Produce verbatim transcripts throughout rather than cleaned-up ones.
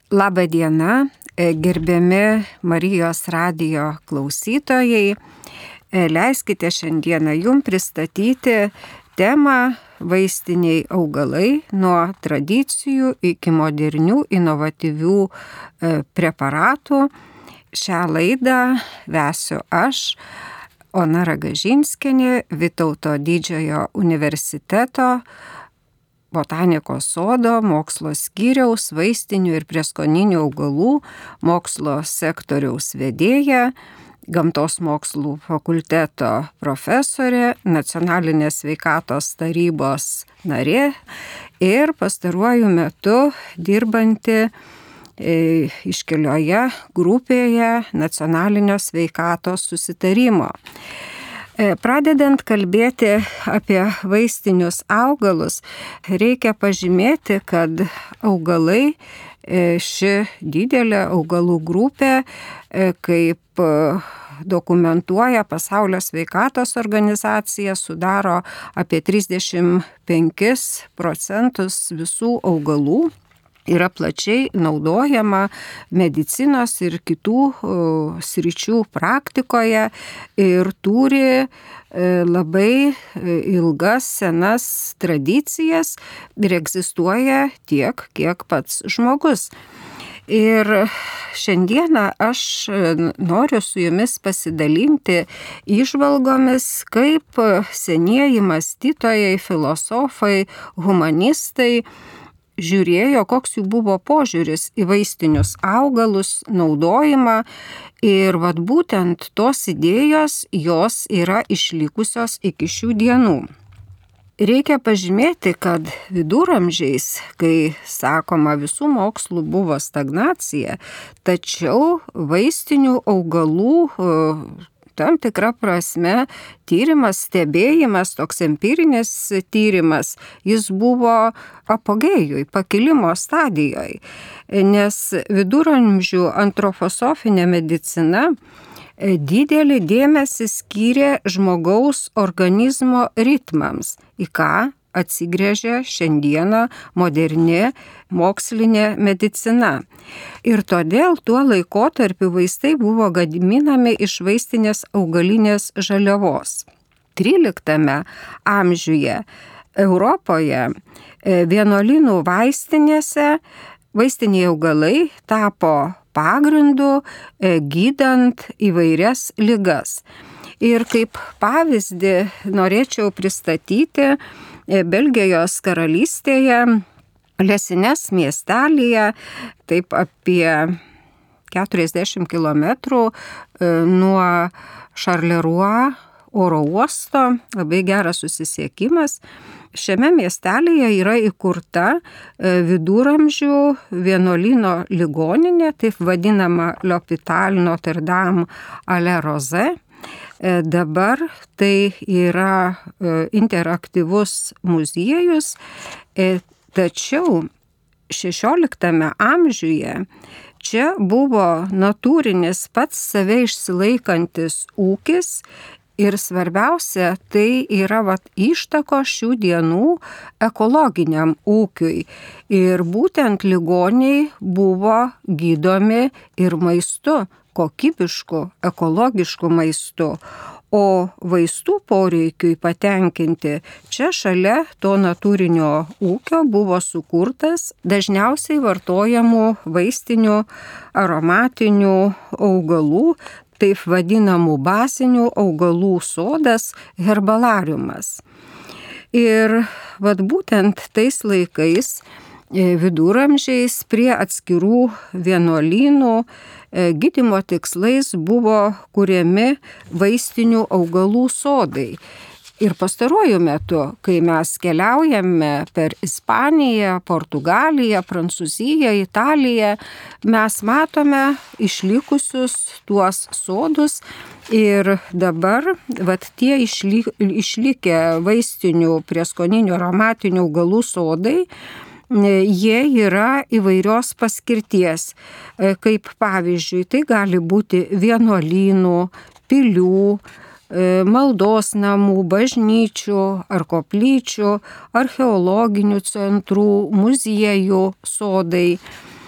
Labą dieną, gerbiami Marijos radijo klausytojai. Leiskite šiandieną jums pristatyti temą vaistiniai augalai nuo tradicijų iki modernių inovatyvių preparatų. Šią laidą vesiu aš, Ona Ragažinskienė, Vytauto Didžiojo universiteto Botanikos sodo mokslo skyriaus vaistinių ir prieskoninių augalų mokslo sektoriaus vedėja, Gamtos mokslų fakulteto profesorė, Nacionalinės sveikatos tarybos narė ir pastaruoju metu dirbanti e, iškilioje grupėje Nacionalinio sveikatos susitarimo. Pradedant kalbėti apie vaistinius augalus, reikia pažymėti, kad augalai, ši didelė augalų grupė, kaip dokumentuoja Pasaulio sveikatos organizacija, sudaro apie trisdešimt penkis procentus visų augalų. Yra plačiai naudojama medicinos ir kitų sričių praktikoje ir turi labai ilgas senas tradicijas ir egzistuoja tiek, kiek pats žmogus. Ir šiandieną aš noriu su jumis pasidalinti įžvalgomis, kaip senieji mąstytojai, filosofai, humanistai žiūrėjo, koks jų buvo požiūris į vaistinius augalus, naudojimą ir vat būtent tos idėjos, jos yra išlikusios iki šių dienų. Reikia pažymėti, kad viduramžiais, kai sakoma visų mokslų buvo stagnacija, tačiau vaistinių augalų tam tikra prasme tyrimas, stebėjimas, toks empirinis tyrimas, jis buvo apogėjui, pakilimo stadijoje, nes viduramžių antroposofinė medicina didelį dėmesį skyrė žmogaus organizmo ritmams, į ką atsigręžia šiandieną moderni mokslinė medicina. Ir todėl tuo laikotarpiu vaistai buvo gaminami iš vaistinės augalinės žaliavos. tryliktame amžiuje Europoje vienuolynų vaistinėse vaistiniai augalai tapo pagrindu gydant įvairias ligas. Ir kaip pavyzdį norėčiau pristatyti Belgijos karalystėje, Lesines miestelyje, taip apie keturiasdešimt kilometrų nuo Šarleroi oro uosto, labai geras susisiekimas. Šiame miestelyje yra įkurta viduramžių vienuolyno ligoninė, taip vadinama L'Hôpital Notre Dame à la Rose. Dabar tai yra interaktyvus muziejus, tačiau šešioliktame amžiuje čia buvo natūrinis pats save išsilaikantis ūkis ir svarbiausia, tai yra vat, ištako šių dienų ekologiniam ūkiui. Ir būtent ligoniai buvo gydomi ir maistu, kokybišku, ekologišku maistu, o vaistų poreikiui patenkinti čia šalia to natūrinio ūkio buvo sukurtas dažniausiai vartojamų vaistinių aromatinių augalų, taip vadinamų bazinių augalų sodas, herbalariumas. Ir vat būtent tais laikais viduramžiais prie atskirų vienuolynų gydymo tikslais buvo kuriami vaistinių augalų sodai. Ir pastaruoju metu, kai mes keliaujame per Ispaniją, Portugaliją, Prancūziją, Italiją, mes matome išlikusius tuos sodus ir dabar vat, tie išly, išlikę vaistinių prieskoninių aromatinių augalų sodai, jie yra įvairios paskirties, kaip pavyzdžiui, tai gali būti vienuolynų, pilių, maldos namų, bažnyčių ar koplyčių, archeologinių centrų, muziejų sodai.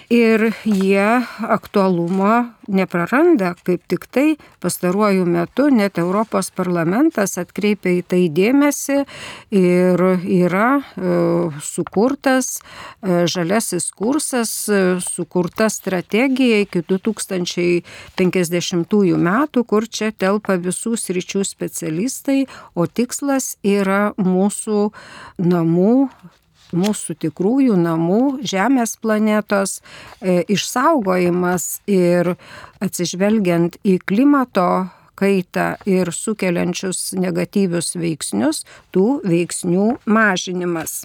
Ir jie aktualumo nepraranda, kaip tik tai pastaruoju metu net Europos parlamentas atkreipia į tai dėmesį ir yra e, sukurtas e, žaliasis kursas, e, sukurta strategija iki du tūkstančiai penkiasdešimtųjų metų, kur čia telpa visų sričių specialistai, o tikslas yra mūsų namų, mūsų tikrųjų namų, Žemės planetos e, išsaugojimas ir atsižvelgiant į klimato kaitą ir sukeliančius negatyvius veiksnius, tų veiksnių mažinimas.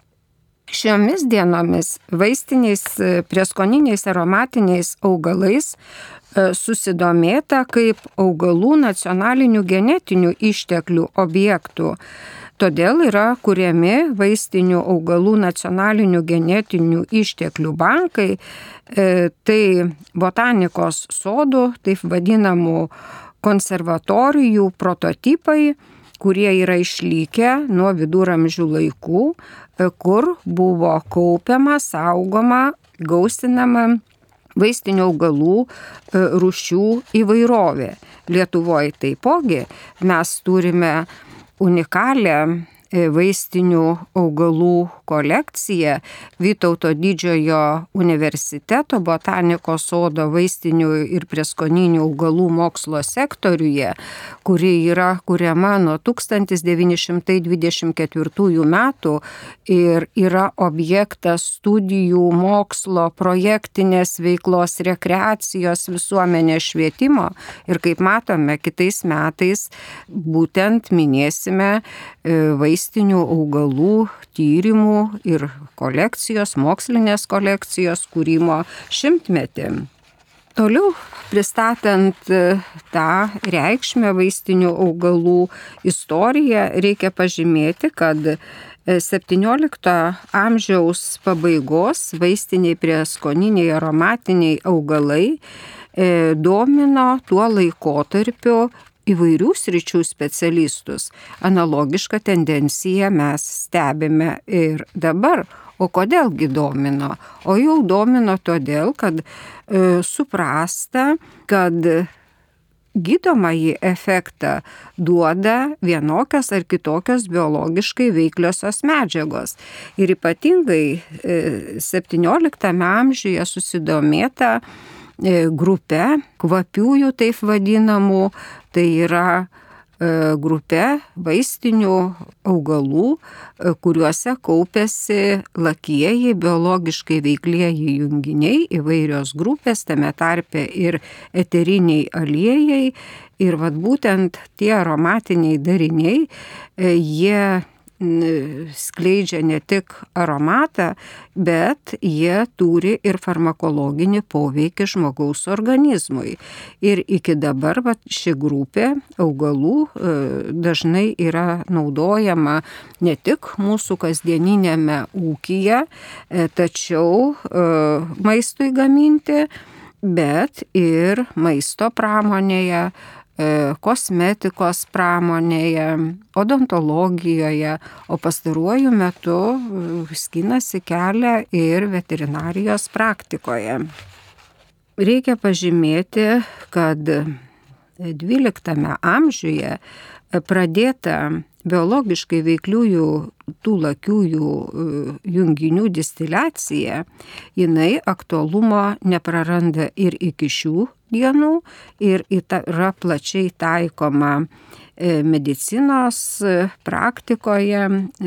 Šiomis dienomis vaistiniais, prieskoniniais aromatiniais augalais e, susidomėta kaip augalų nacionalinių genetinių išteklių objektų. Todėl yra kuriami vaistinių augalų nacionalinių genetinių išteklių bankai, e, tai botanikos sodų, taip vadinamų konservatorijų prototipai, kurie yra išlikę nuo viduramžių laikų, e, kur buvo kaupiama, saugoma, gausinama vaistinių augalų e, rūšių įvairovė. Lietuvoje taipogi mes turime unikalią vaistinių augalų kolekciją Vytauto Didžiojo universiteto botanikos sodo vaistinių ir prieskoninių augalų mokslo sektoriuje, kuri yra kuriama nuo tūkstantis devyni šimtai dvidešimt ketvirtųjų metų ir yra objektas studijų, mokslo, projektinės veiklos, rekreacijos, visuomenės švietimo. Ir kaip matome, kitais metais būtent minėsime vaistinių augalų tyrimų ir kolekcijos, mokslinės kolekcijos kūrimo šimtmetį. Toliau pristatant tą reikšmę vaistinių augalų istoriją, reikia pažymėti, kad septyniolikto amžiaus pabaigos vaistiniai prieskoniniai aromatiniai augalai domino tuo laikotarpiu įvairių sričių specialistus. Analogišką tendenciją mes stebime ir dabar. O kodėlgi domino? O jau domino todėl, kad e, suprasta, kad gydomąjį efektą duoda vienokios ar kitokios biologiškai veikliosios medžiagos. Ir ypatingai e, septynioliktame amžiuje susidomėta grupė kvapiųjų taip vadinamų, tai yra grupė vaistinių augalų, kuriuose kaupiasi lakieji biologiškai veiklieji junginiai, įvairios grupės, tame tarpe ir eteriniai aliejai. Ir vat būtent tie aromatiniai dariniai, jie skleidžia ne tik aromatą, bet jie turi ir farmakologinį poveikį žmogaus organizmui. Ir iki dabar va, ši grupė augalų e, dažnai yra naudojama ne tik mūsų kasdieninėme ūkyje, e, tačiau e, maistui gaminti, bet ir maisto pramonėje, kosmetikos pramonėje, odontologijoje, o pastaruoju metu skinasi kelią ir veterinarijos praktikoje. Reikia pažymėti, kad dvyliktame amžiuje pradėta biologiškai veikliųjų tų lakiųjų junginių distiliacija, jinai aktualumo nepraranda ir iki šių dienų ir yra plačiai taikoma medicinos praktikoje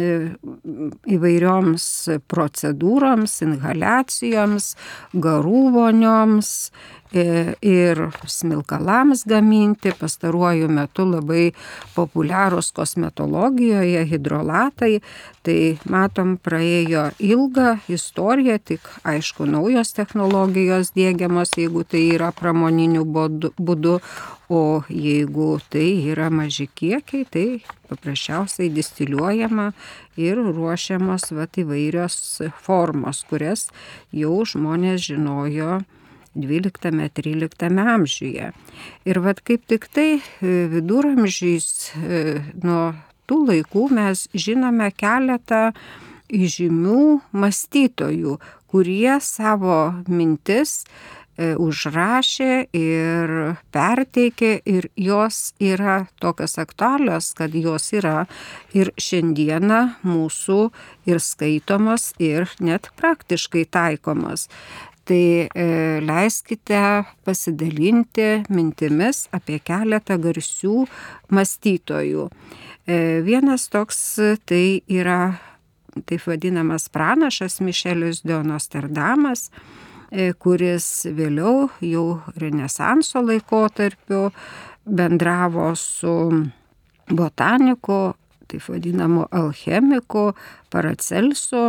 įvairioms procedūroms, inhaliacijoms, garų vonioms ir smilkalams gaminti. Pastaruoju metu labai populiarūs kosmetologijoje hidrolatai. Tai matom, praėjo ilgą istoriją, tik aišku naujos technologijos diegiamos, jeigu tai yra pramoniniu būdu, o jeigu tai yra maži kiekiai, tai paprasčiausiai distiliuojama ir ruošiamos vat, įvairios formos, kurias jau žmonės žinojo dvyliktame tryliktame amžiuje. Ir vat kaip tik tai viduramžiais nuo tų laikų mes žinome keletą įžymių mąstytojų, kurie savo mintis užrašė ir perteikė, ir jos yra tokios aktualios, kad jos yra ir šiandieną mūsų ir skaitomos, ir net praktiškai taikomos. Tai e, leiskite pasidalinti mintimis apie keletą garsių mąstytojų. E, vienas toks tai yra taip vadinamas pranašas Mišelis de Nostradamas, kuris vėliau jau Renesanso laikotarpiu bendravo su botaniku, taip vadinamu alchemiku Paracelsu.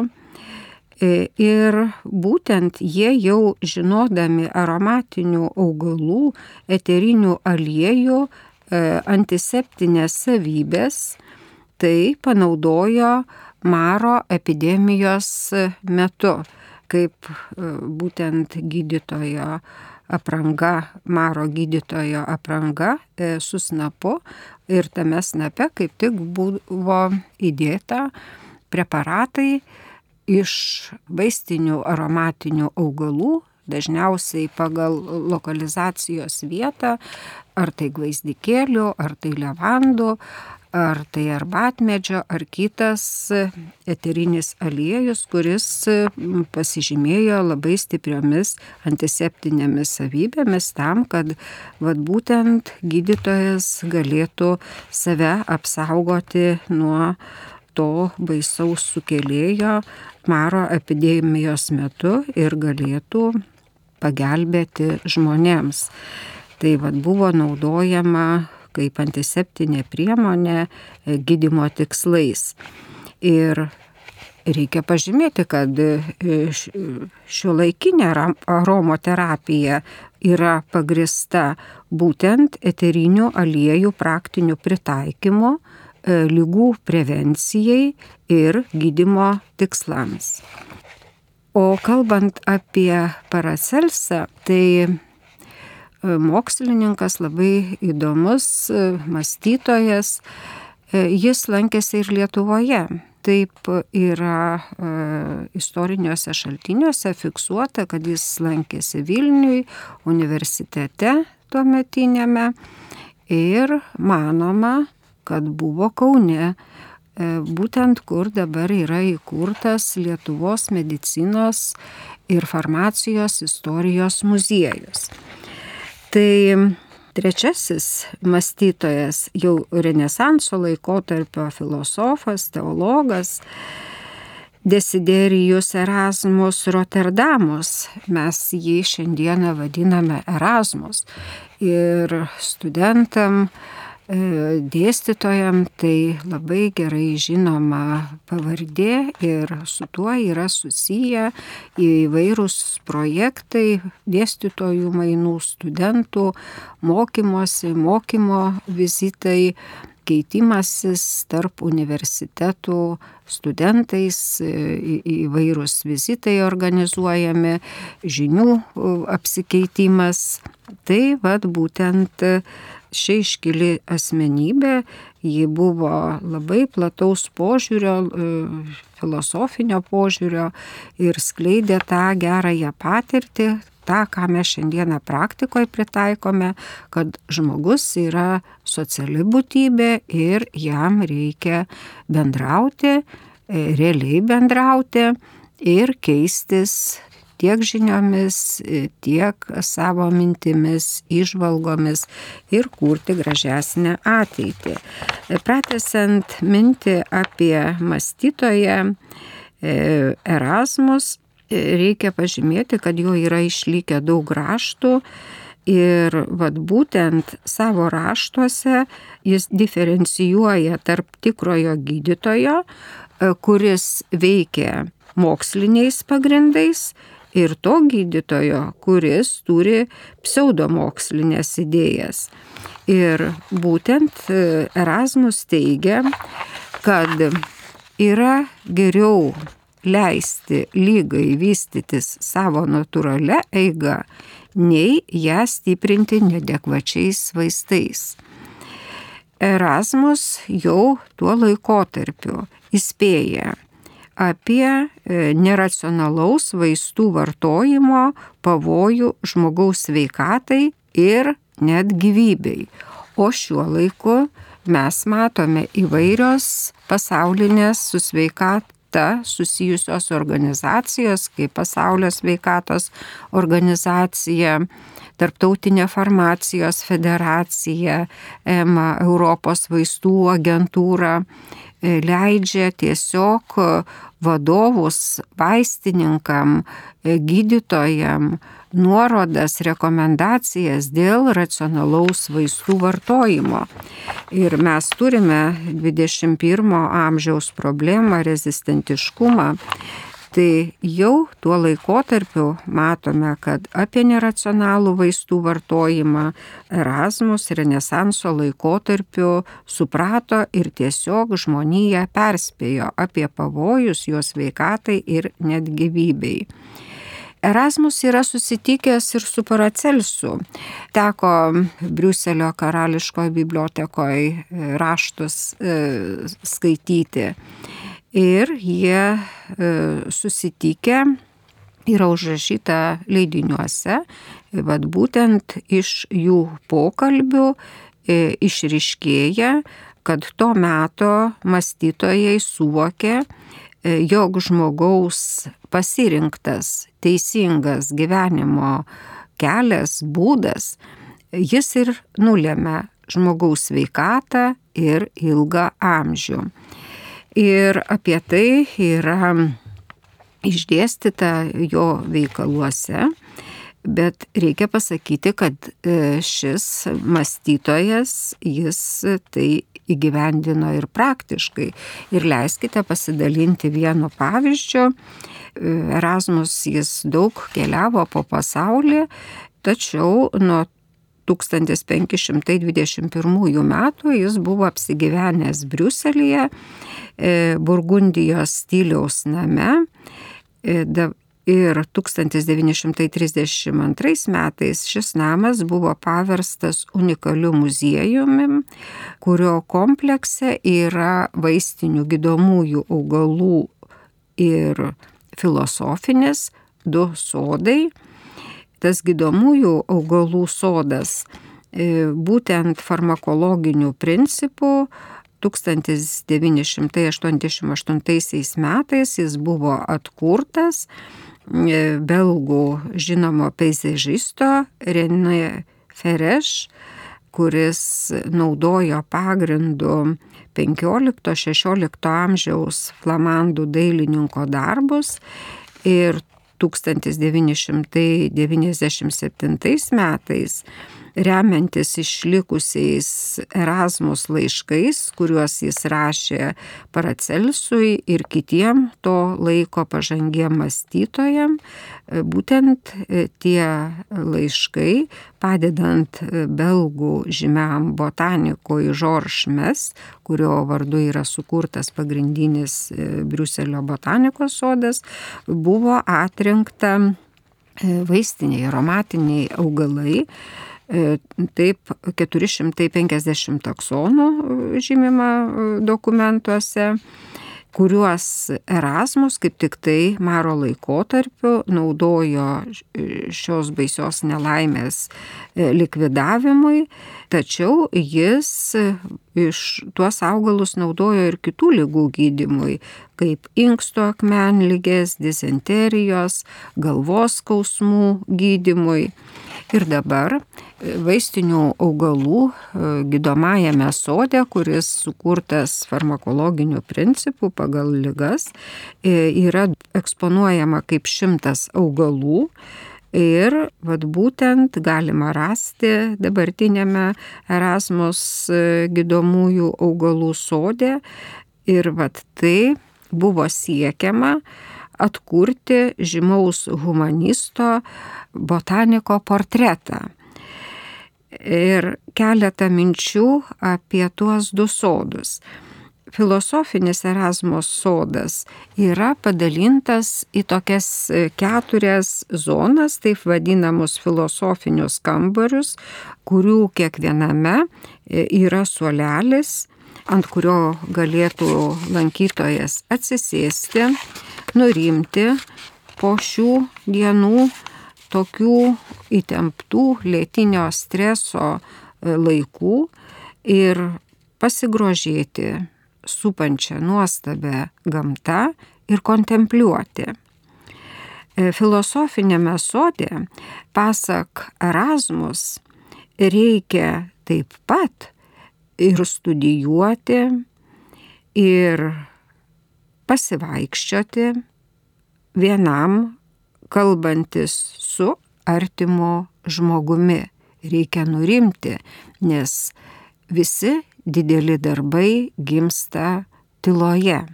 Ir būtent jie jau žinodami aromatinių augalų, eterinių aliejų, antiseptinės savybės, tai panaudojo maro epidemijos metu, kaip būtent gydytojo apranga, maro gydytojo apranga su snapu, ir tame snape kaip tik buvo įdėta preparatai iš vaistinių aromatinių augalų, dažniausiai pagal lokalizacijos vietą, ar tai gvazdikėlių, ar tai levandų, ar tai arbatmedžio, ar kitas eterinis aliejus, kuris pasižymėjo labai stipriomis antiseptinėmis savybėmis tam, kad vat, būtent gydytojas galėtų save apsaugoti nuo to baisaus sukėlėjo maro epidemijos metu ir galėtų pagelbėti žmonėms. Tai vat, buvo naudojama kaip antiseptinė priemonė gydymo tikslais. Ir reikia pažymėti, kad šiuolaikinė aromoterapija yra pagrįsta būtent eterinių aliejų praktiniu pritaikymu ligų prevencijai ir gydymo tikslams. O kalbant apie Paracelsą, tai mokslininkas, labai įdomus mąstytojas, jis lankėsi ir Lietuvoje. Taip yra e, istoriniuose šaltiniuose fiksuota, kad jis lankėsi Vilniuj universitete tuometinėme ir manoma, kad buvo Kaune, e, būtent kur dabar yra įkurtas Lietuvos medicinos ir farmacijos istorijos muziejus. Tai trečiasis mąstytojas, jau Renesanso laikotarpio filosofas, teologas, Desiderijus Erasmus Roterdamus. Mes jį šiandieną vadiname Erasmus. Ir studentam, dėstytojam tai labai gerai žinoma pavardė ir su tuo yra susiję įvairūs projektai, dėstytojų mainų, studentų mokymosi, mokymo vizitai, keitimasis tarp universitetų studentais, įvairūs vizitai organizuojami, žinių apsikeitimas. Tai vat būtent ši iškili asmenybė, ji buvo labai plataus požiūrio, filosofinio požiūrio ir skleidė tą gerąją patirtį, tą, ką mes šiandieną praktikoje pritaikome, kad žmogus yra sociali būtybė ir jam reikia bendrauti, realiai bendrauti ir keistis tiek žiniomis, tiek savo mintimis, įžvalgomis ir kurti gražesnę ateitį. Pratęsiant mintį apie mąstytoją Erasmus, reikia pažymėti, kad jo yra išlikę daug raštų ir vat, būtent savo raštuose jis diferencijuoja tarp tikrojo gydytojo, kuris veikia moksliniais pagrindais, ir to gydytojo, kuris turi pseudomokslinės idėjas. Ir būtent Erasmus teigia, kad yra geriau leisti lygai vystytis savo natūralia eiga, nei ją stiprinti neadekvačiais vaistais. Erasmus jau tuo laikotarpiu įspėja apie neracionalaus vaistų vartojimo pavojų žmogaus sveikatai ir net gyvybei. O šiuo laiku mes matome įvairios pasaulinės su sveikata susijusios organizacijos, kaip Pasaulio sveikatos organizacija, Tarptautinė farmacijos federacija, E M A, Europos vaistų agentūra, leidžia tiesiog vadovus vaistininkam, gydytojam, nuorodas, rekomendacijas dėl racionalaus vaistų vartojimo. Ir mes turime dvidešimt pirmo amžiaus problemą, rezistentiškumą. Tai jau tuo laikotarpiu matome, kad apie neracionalų vaistų vartojimą Erasmus Renesanso laikotarpiu suprato ir tiesiog žmonija perspėjo apie pavojus jos sveikatai ir net gyvybei. Erasmus yra susitikęs ir su Paracelsu. Teko Briuselio karališkoje bibliotekoje raštus e, skaityti. Ir jie e, susitikę, yra užrašyta leidiniuose, bet būtent iš jų pokalbių e, išryškėja, kad to meto mąstytojai suvokė, e, jog žmogaus pasirinktas teisingas gyvenimo kelias, būdas, jis ir nulemia žmogaus sveikatą ir ilgą amžių. Ir apie tai yra išdėstyta jo veikaluose, bet reikia pasakyti, kad šis mąstytojas, jis tai įgyvendino ir praktiškai. Ir leiskite pasidalinti vienu pavyzdžiu. Erasmus jis daug keliavo po pasaulį, tačiau nuo tūkstantis penki šimtai dvidešimt pirmųjų metų jis buvo apsigyvenęs Briuselyje, Burgundijos stiliaus name, ir tūkstantis devyni šimtai trisdešimt antrais metais šis namas buvo paverstas unikaliu muziejumi, kurio komplekse yra vaistinių gydomųjų augalų ir filosofinis du sodai. Tas gydomųjų augalų sodas būtent farmakologinių principų tūkstantis devyni šimtai aštuoniasdešimt aštuntaisiais metais jis buvo atkurtas belgų žinomo peizažisto René Fereš, kuris naudojo pagrindu penkiolikto šešiolikto amžiaus flamandų dailininko darbus ir tūkstantis devyni šimtai devyniasdešimt septintais metais, remiantis išlikusiais Erasmus laiškais, kuriuos jis rašė Paracelsui ir kitiem to laiko pažangiem mąstytojam, būtent tie laiškai, padedant belgų žymiam botanikui Georges Mes, kurio vardu yra sukurtas pagrindinis Briuselio botanikos sodas, buvo atrinkta vaistiniai, aromatiniai augalai. Taip, keturi šimtai penkiasdešimt taksonų žymima dokumentuose, kuriuos Erasmus kaip tik tai maro laikotarpiu naudojo šios baisios nelaimės likvidavimui, tačiau jis iš tuos augalus naudojo ir kitų ligų gydymui, kaip inksto akmenligės, dizenterijos, galvos skausmų gydymui. Ir dabar vaistinių augalų gydomajame sode, kuris sukurtas farmakologiniu principu pagal ligas, yra eksponuojama kaip šimtas augalų. Ir vat būtent galima rasti dabartinėme Erasmus gydomųjų augalų sode. Ir vat tai buvo siekiama atkurti žymaus humanisto botaniko portretą. Ir keletą minčių apie tuos du sodus. Filosofinis Erasmus sodas yra padalintas į tokias keturias zonas, taip vadinamus filosofinius kambarius, kurių kiekviename yra suolelis ant kurio galėtų lankytojas atsisėsti, nurimti po šių dienų tokių įtemptų lėtinio streso laikų ir pasigrožėti supančią nuostabę gamtą ir kontempliuoti. Filosofinėme sode, pasak Erasmus, reikia taip pat ir studijuoti, ir pasivaikščioti vienam, kalbantis su artimo žmogumi. Reikia nurimti, nes visi dideli darbai gimsta tyloje.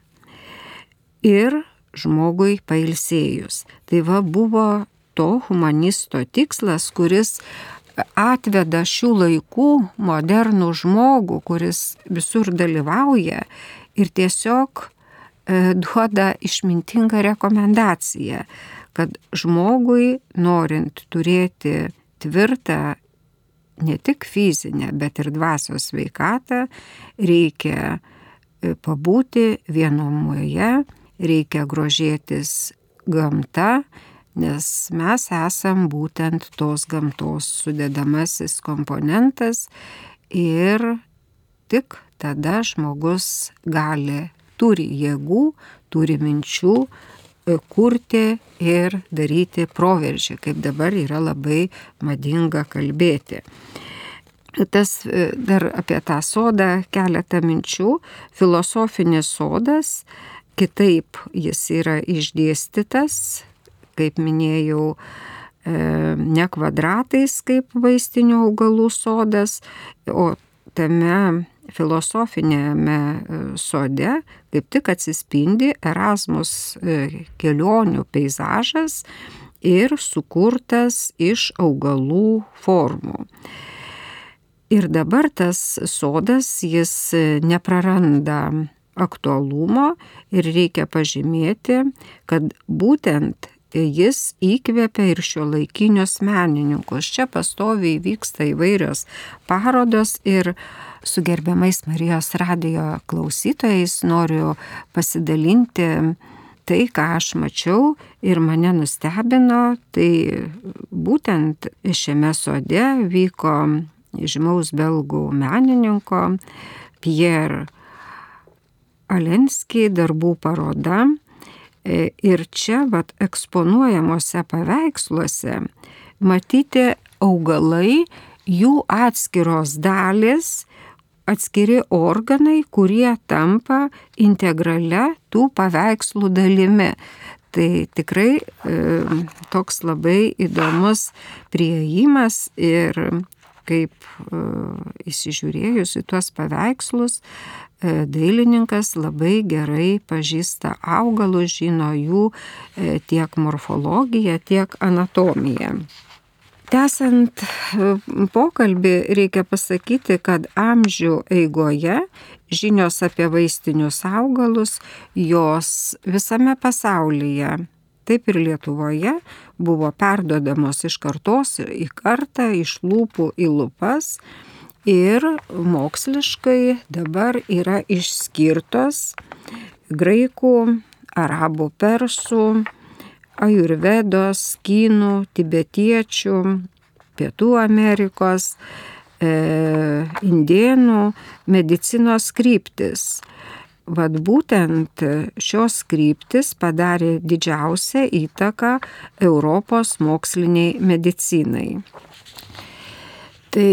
Ir žmogui pailsėjus. Tai va buvo to humanisto tikslas, kuris atveda šių laikų modernų žmogų, kuris visur dalyvauja ir tiesiog e, duoda išmintingą rekomendaciją, kad žmogui, norint turėti tvirtą ne tik fizinę, bet ir dvasios sveikatą, reikia pabūti vienumoje, reikia grožėtis gamta, nes mes esam būtent tos gamtos sudedamasis komponentas ir tik tada žmogus gali, turi jėgų, turi minčių kurti ir daryti proveržį, kaip dabar yra labai madinga kalbėti. Tas dar apie tą sodą keletą minčių. Filosofinis sodas, kitaip jis yra išdėstytas, kaip minėjau, ne kvadratais kaip vaistinių augalų sodas, o tame filosofinėme sode kaip tik atsispindi Erasmus kelionių peizažas ir sukurtas iš augalų formų. Ir dabar tas sodas, jis nepraranda aktualumo ir reikia pažymėti, kad būtent jis įkvėpia ir šiuolaikinius menininkus. Čia pastoviai vyksta įvairios parodos ir su gerbiamais Marijos radijo klausytojais noriu pasidalinti tai, ką aš mačiau ir mane nustebino. Tai būtent šiame sode vyko žymaus belgų menininko Pierre Alenski darbų paroda. Ir čia vat, eksponuojamuose paveiksluose matyti augalai, jų atskiros dalis, atskiri organai, kurie tampa integralia tų paveikslų dalimi. Tai tikrai e, toks labai įdomus priėjimas ir kaip e, įsižiūrėjus į tuos paveikslus, e, dailininkas labai gerai pažįsta augalus, žino jų e, tiek morfologiją, tiek anatomiją. Tęsiant pokalbį, reikia pasakyti, kad amžių eigoje žinios apie vaistinius augalus, jos visame pasaulyje, taip ir Lietuvoje, buvo perduodamos iš kartos į kartą, iš lūpų į lūpas ir moksliškai dabar yra išskirtos graikų, arabų, persų, ajurvedos, kinų, tibetiečių, Pietų Amerikos, e, indėnų medicinos kryptis. Vat būtent šios kryptis padarė didžiausią įtaką Europos moksliniai medicinai. Tai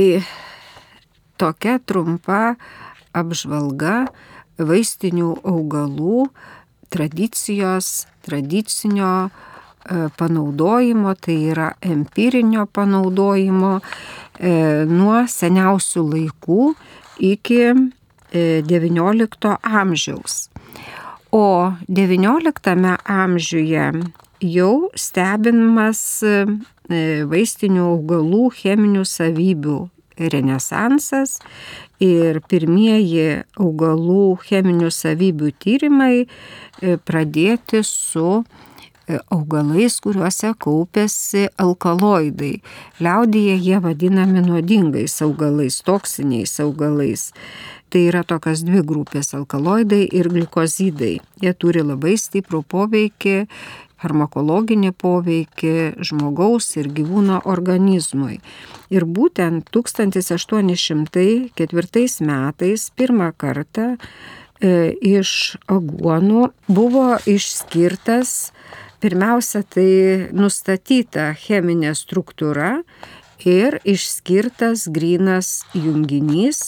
tokia trumpa apžvalga vaistinių augalų tradicijos, tradicinio panaudojimo, tai yra empirinio panaudojimo nuo seniausių laikų iki devyniolikto amžiaus. O devynioliktame amžiuje jau stebinamas vaistinių augalų cheminių savybių renesansas ir pirmieji augalų cheminių savybių tyrimai pradėti su augalais, kuriuose kaupiasi alkaloidai. Liaudyje jie vadinami nuodingais augalais, toksiniais augalais. Tai yra tokios dvi grupės - alkaloidai ir glikozidai. Jie turi labai stiprų poveikį, farmakologinį poveikį žmogaus ir gyvūno organizmui. Ir būtent tūkstantis aštuoni šimtai ketvirtais metais pirmą kartą e, iš aguonų buvo išskirtas, pirmiausia, tai nustatyta cheminė struktūra ir išskirtas grynas junginys,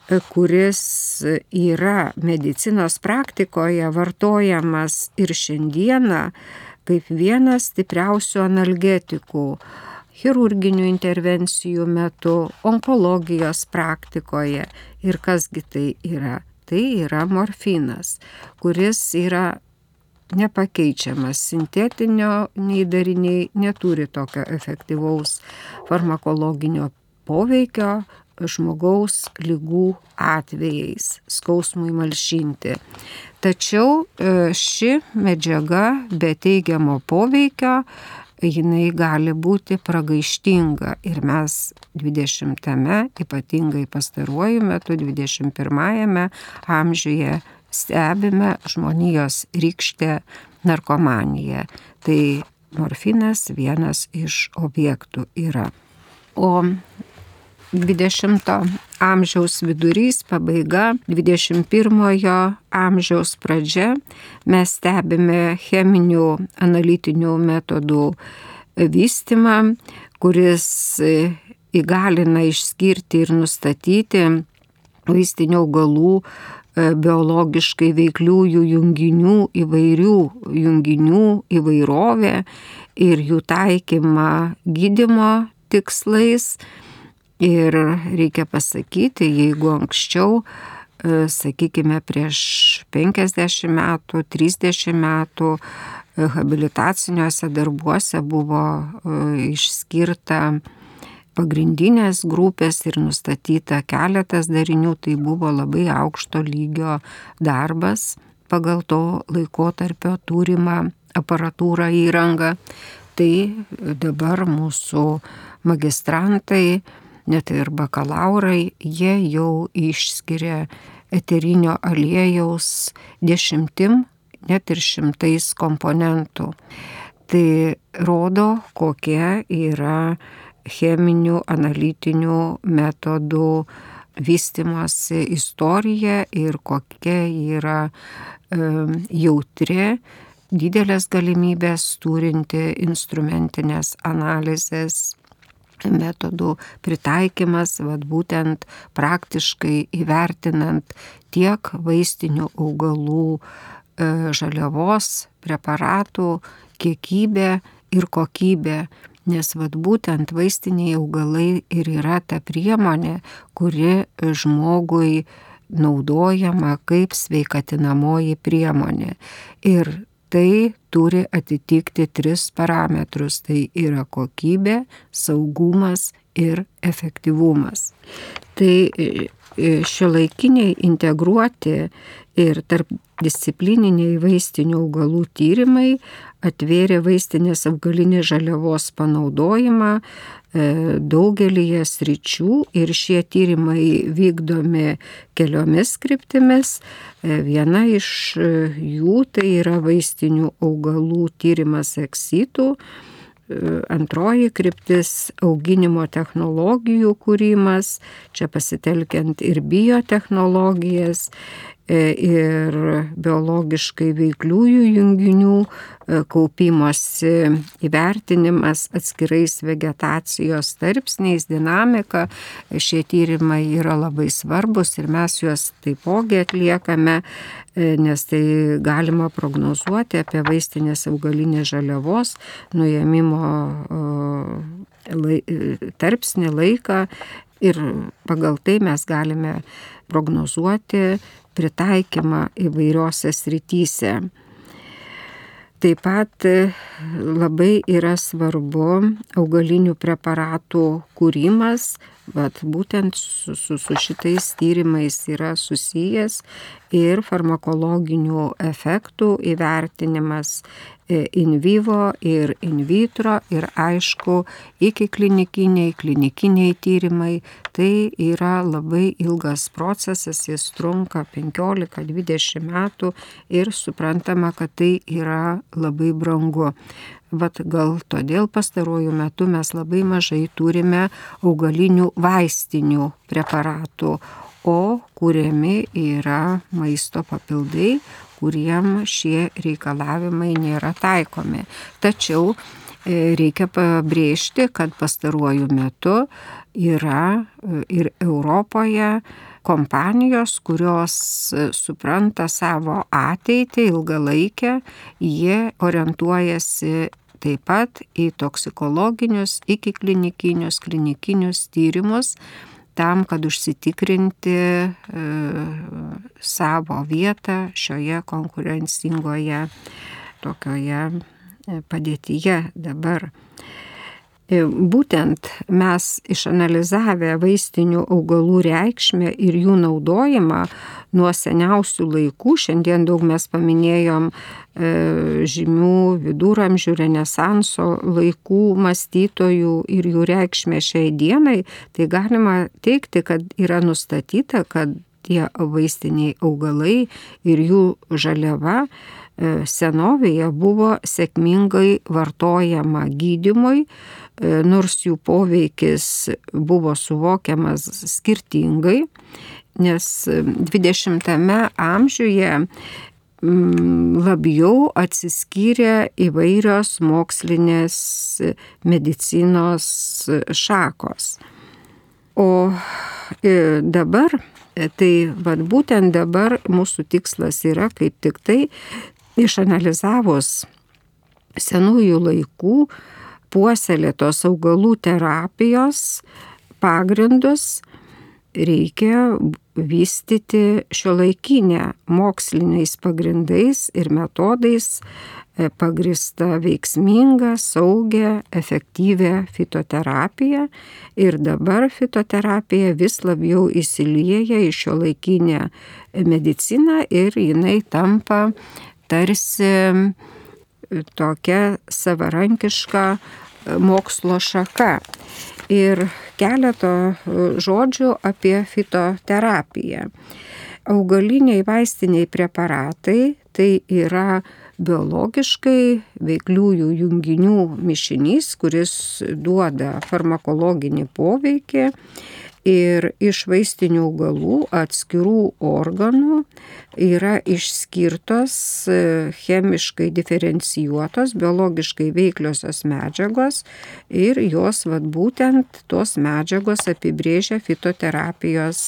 kuris yra medicinos praktikoje vartojamas ir šiandieną kaip vienas stipriausių analgetikų chirurginių intervencijų metu, onkologijos praktikoje. Ir kasgi tai yra? Tai yra morfinas, kuris yra nepakeičiamas, sintetinio nei dariniai neturi tokio efektyvaus farmakologinio poveikio žmogaus ligų atvejais, skausmui malšinti. Tačiau ši medžiaga be teigiamo poveikio, jinai gali būti pragaištinga ir mes dvidešimtame, ypatingai pastaruoju metu, dvidešimt pirmajame amžiuje stebime žmonijos rykštę narkomaniją. Tai morfinas vienas iš objektų yra. O dvidešimto amžiaus vidurys, pabaiga, dvidešimt pirmojo amžiaus pradžia, mes stebime cheminių analitinių metodų vystymą, kuris įgalina išskirti ir nustatyti vaistinių augalų biologiškai veikliųjų junginių, įvairių junginių įvairovę ir jų taikymą gydymo tikslais. Ir reikia pasakyti, jeigu anksčiau, sakykime, prieš penkiasdešimt metų, trisdešimt metų habilitaciniuose darbuose buvo išskirta pagrindinės grupės ir nustatyta keletas darinių, tai buvo labai aukšto lygio darbas pagal to laikotarpio turimą aparatūrą, įrangą. Tai dabar mūsų magistrantai, net ir bakalaurai, jie jau išskiria eterinio aliejaus dešimtim, net ir šimtais komponentų. Tai rodo, kokia yra cheminių analitinių metodų vystymosi istorija ir kokia yra e, jautri, didelės galimybės turinti instrumentinės analizės metodų pritaikymas, vat būtent praktiškai įvertinant tiek vaistinių augalų e, žaliavos, preparatų kiekybę ir kokybę, nes vat būtent vaistiniai augalai ir yra ta priemonė, kuri žmogui naudojama kaip sveikatinamoji priemonė. Ir tai turi atitikti tris parametrus. Tai yra kokybė, saugumas ir efektyvumas. Tai šiuolaikiniai integruoti ir tarpdisciplininiai vaistinių augalų tyrimai atvėrė vaistinės augalinės žaliavos panaudojimą daugelyje sričių ir šie tyrimai vykdomi keliomis kryptimis. Viena iš jų tai yra vaistinių augalų tyrimas eksitų, antroji kryptis auginimo technologijų kūrimas, čia pasitelkiant ir biotechnologijas, ir biologiškai veikliųjų junginių kaupimosi įvertinimas atskirais vegetacijos tarpsniais, dinamika. Šie tyrimai yra labai svarbus ir mes juos taipogi atliekame, nes tai galima prognozuoti apie vaistinės augalinės žaliavos nuėmimo tarpsnį, laiką ir pagal tai mes galime prognozuoti pritaikymą įvairiose srityse. Taip pat labai yra svarbu augalinių preparatų kūrimas, vat būtent su, su, su šitais tyrimais yra susijęs ir farmakologinių efektų įvertinimas in vivo ir in vitro ir aišku iki klinikiniai, klinikiniai tyrimai. Tai yra labai ilgas procesas, jis trunka penkiolika dvidešimt metų ir suprantama, kad tai yra labai brangu. Vat gal todėl pastaruoju metu mes labai mažai turime augalinių vaistinių preparatų, o kuriami yra maisto papildai, kuriem šie reikalavimai nėra taikomi. Tačiau reikia pabrėžti, kad pastaruoju metu yra ir Europoje kompanijos, kurios supranta savo ateitį ilgalaikę, jie orientuojasi taip pat į toksikologinius, iki klinikinius, klinikinius tyrimus, tam, kad užsitikrinti e, savo vietą šioje konkurencingoje tokioje padėtyje dabar. Būtent mes išanalizavę vaistinių augalų reikšmę ir jų naudojimą nuo seniausių laikų, šiandien daug mes paminėjom e, žymių viduramžių, renesanso laikų mąstytojų ir jų reikšmę šiai dienai, tai galima teikti, kad yra nustatyta, kad tie vaistiniai augalai ir jų žaliava e, senovėje buvo sėkmingai vartojama gydymui, nors jų poveikis buvo suvokiamas skirtingai, nes dvidešimtame amžiuje labiau atsiskyrė įvairios mokslinės medicinos šakos. O dabar, tai vat būtent dabar mūsų tikslas yra kaip tik tai išanalizavus senųjų laikų puoselėtos augalų terapijos pagrindus, reikia vystyti šiuolaikinę moksliniais pagrindais ir metodais pagrįstą veiksmingą, saugę, efektyvę fitoterapiją. Ir dabar fitoterapija vis labiau įsilieja į šiuolaikinę mediciną ir jinai tampa tarsi tokia savarankiška mokslo šaka. Ir keletą žodžių apie fitoterapiją. Augaliniai vaistiniai preparatai tai yra biologiškai veikliųjų junginių mišinys, kuris duoda farmakologinį poveikį. Ir iš vaistinių augalų atskirų organų yra išskirtos chemiškai diferencijuotos, biologiškai veikliosios medžiagos ir jos vat būtent tos medžiagos apibrėžia fitoterapijos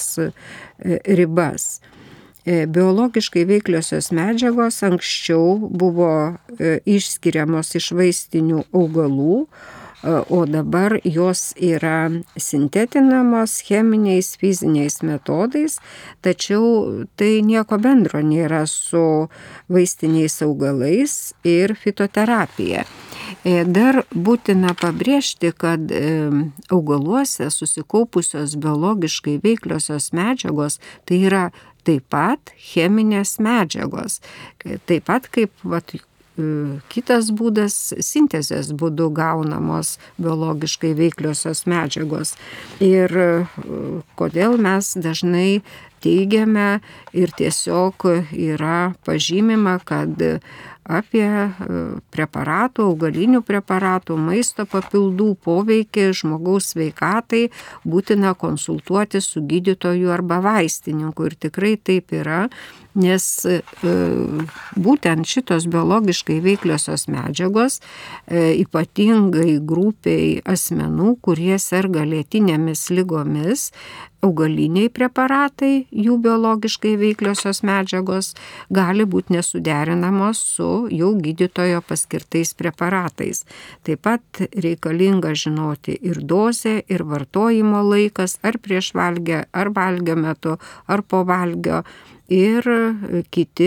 ribas. Biologiškai veikliosios medžiagos anksčiau buvo išskiriamos iš vaistinių augalų, o dabar jos yra sintetinamos cheminiais, fiziniais metodais, tačiau tai nieko bendro nėra su vaistiniais augalais ir fitoterapija. Dar būtina pabrėžti, kad augaluose susikaupusios biologiškai veikliosios medžiagos tai yra taip pat cheminės medžiagos, taip pat kaip vat, kitas būdas sintezės būdu gaunamos biologiškai veikliosios medžiagos. Ir kodėl mes dažnai teigiame ir tiesiog yra pažymima, kad apie preparatų, augalinių preparatų, maisto papildų poveikį žmogaus sveikatai būtina konsultuoti su gydytoju arba vaistininku. Ir tikrai taip yra, nes e, būtent šitos biologiškai veikliosios medžiagos e, ypatingai grupiai asmenų, kurie serga lėtinėmis ligomis, augaliniai preparatai, jų biologiškai veikliosios medžiagos gali būti nesuderinamos su jau gydytojo paskirtais preparatais. Taip pat reikalinga žinoti ir dozė, ir vartojimo laikas, ar prieš valgę, ar valgio metu, ar po valgio. Ir kiti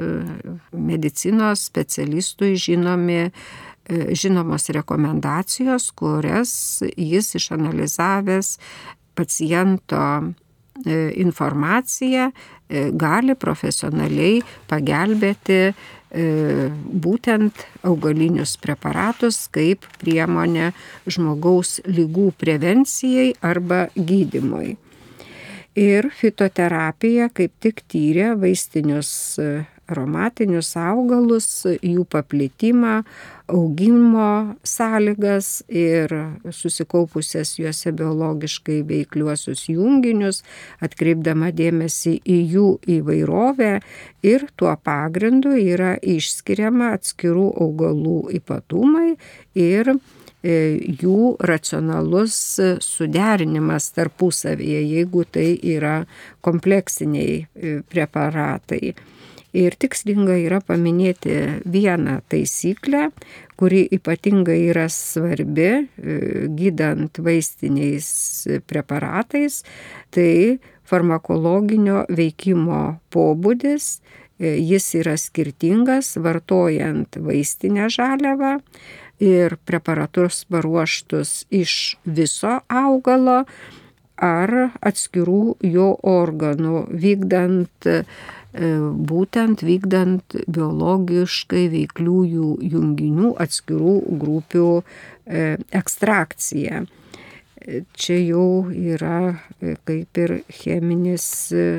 medicinos specialistui žinomi, žinomos rekomendacijos, kurias jis išanalizavęs paciento informacija gali profesionaliai pagelbėti būtent augalinius preparatus kaip priemonė žmogaus ligų prevencijai arba gydymui. Ir fitoterapija kaip tik tyrė vaistinius aromatinius augalus, jų paplitimą, augimo sąlygas ir susikaupusias juose biologiškai veikliuosius junginius, atkreipdama dėmesį į jų įvairovę ir tuo pagrindu yra išskiriama atskirų augalų ypatumai ir jų racionalus suderinimas tarpusavyje, jeigu tai yra kompleksiniai preparatai. Ir tikslinga yra paminėti vieną taisyklę, kuri ypatingai yra svarbi gydant vaistiniais preparatais, tai farmakologinio veikimo pobūdis. Jis yra skirtingas vartojant vaistinę žaliavą ir preparatus paruoštus iš viso augalo ar atskirų jo organų, vykdant būtent vykdant biologiškai veikliųjų junginių atskirų grupių ekstrakciją. Čia jau yra kaip ir cheminis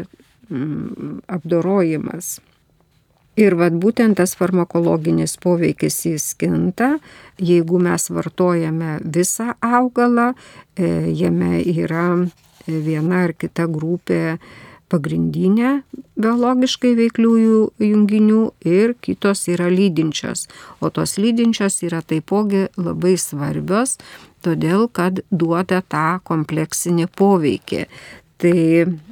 apdorojimas. Ir vat būtent tas farmakologinis poveikis jis kinta, jeigu mes vartojame visą augalą, jame yra viena ar kita grupė pagrindinė biologiškai veikliųjų junginių ir kitos yra lydinčios. O tos lydinčios yra taipogi labai svarbios, todėl kad duoda tą kompleksinį poveikį. Tai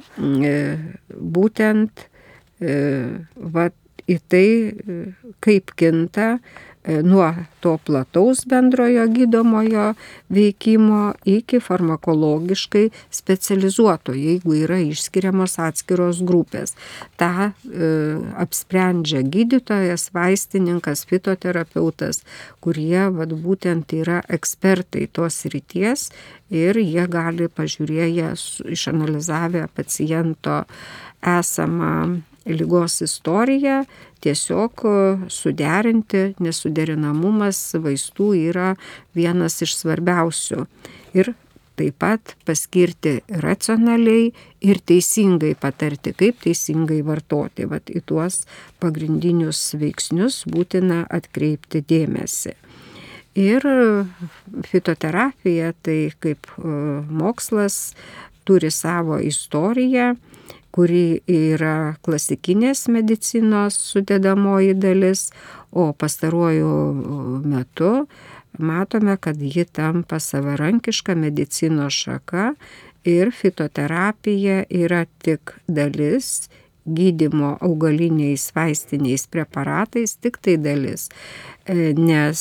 būtent va, į tai, kaip kinta nuo to plataus bendrojo gydomojo veikimo iki farmakologiškai specializuoto, jeigu yra išskiriamos atskiros grupės. Ta e, apsprendžia gydytojas, vaistininkas, fitoterapeutas, kurie vat, būtent yra ekspertai tos srities ir jie gali pažiūrėję, išanalizavę paciento esamą ligos istoriją, tiesiog suderinti, nesuderinamumas vaistų yra vienas iš svarbiausių. Ir taip pat paskirti racionaliai ir teisingai patarti, kaip teisingai vartoti. Vat į tuos pagrindinius veiksnius būtina atkreipti dėmesį. Ir fitoterapija, tai kaip mokslas, turi savo istoriją, kuri yra klasikinės medicinos sudedamoji dalis, o pastaruoju metu matome, kad ji tampa savarankiška medicinos šaka ir fitoterapija yra tik dalis gydymo augaliniais vaistiniais preparatais, tik tai dalis, nes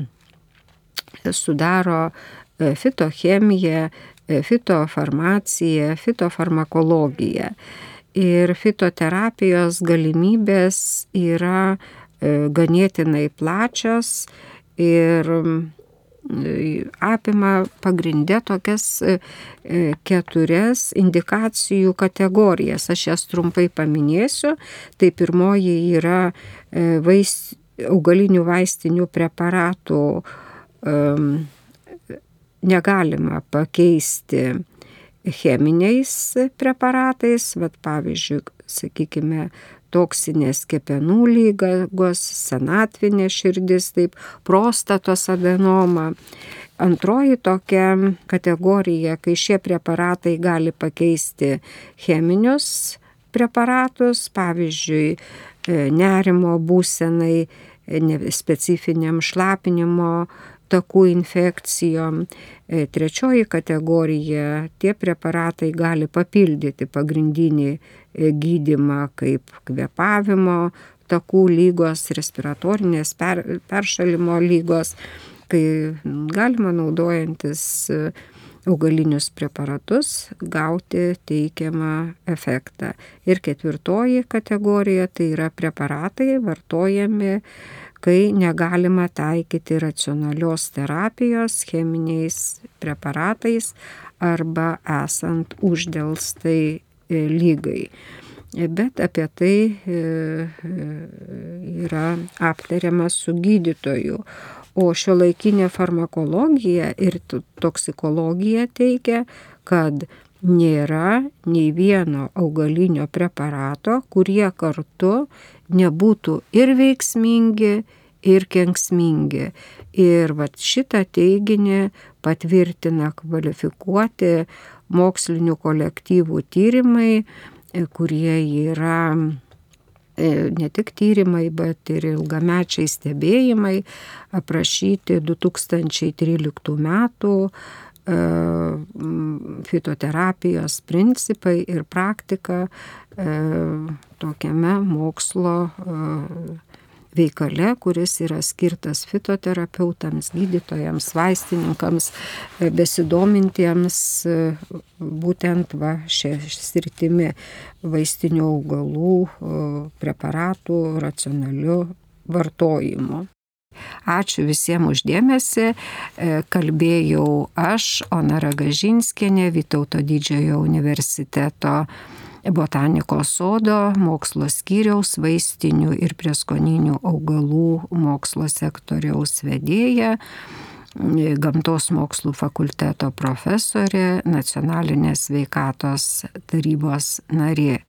sudaro fitochemija, fitofarmacija, fitofarmakologija. Ir fitoterapijos galimybės yra ganėtinai plačios ir apima pagrindę tokias keturias indikacijų kategorijas. Aš jas trumpai paminėsiu. Tai pirmoji yra vaist, augalinių vaistinių preparatų um, negalima pakeisti cheminiais preparatais, vat, pavyzdžiui, sakykime, toksinės kepenų lygos, senatvinė širdis, taip, prostatos adenoma. Antroji tokia kategorija, kai šie preparatai gali pakeisti cheminius preparatus, pavyzdžiui, nerimo būsenai, specifiniam šlapinimo takų infekcijom. Trečioji kategorija, tie preparatai gali papildyti pagrindinį gydymą kaip kvėpavimo takų lygos, respiratorinės per, peršalimo lygos, kai galima naudojantis augalinius preparatus gauti teikiamą efektą. Ir ketvirtoji kategorija, tai yra preparatai vartojami, kai negalima taikyti racionalios terapijos cheminiais preparatais arba esant uždelstai lygai. Bet apie tai yra aptariama su gydytoju. O šiuolaikinė farmakologija ir toksikologija teigia, kad nėra nei vieno augalinio preparato, kurie kartu nebūtų ir veiksmingi, ir kenksmingi. Ir vat šitą teiginį patvirtina kvalifikuoti mokslinių kolektyvų tyrimai, kurie yra ne tik tyrimai, bet ir ilgamečiai stebėjimai aprašyti du tūkstančiai tryliktų metų fitoterapijos principai ir praktika tokiame mokslo veikale, kuris yra skirtas fitoterapeutams, gydytojams, vaistininkams, besidomintiems būtent va šią sritimi vaistinių augalų preparatų racionaliu vartojimu. Ačiū visiems uždėmesi. Kalbėjau aš, Ona Ragažinskienė, Vytauto Didžiojo universiteto botanikos sodo mokslo skyriaus vaistinių ir prieskoninių augalų mokslo sektoriaus vedėja, gamtos mokslų fakulteto profesorė, nacionalinės sveikatos tarybos narė.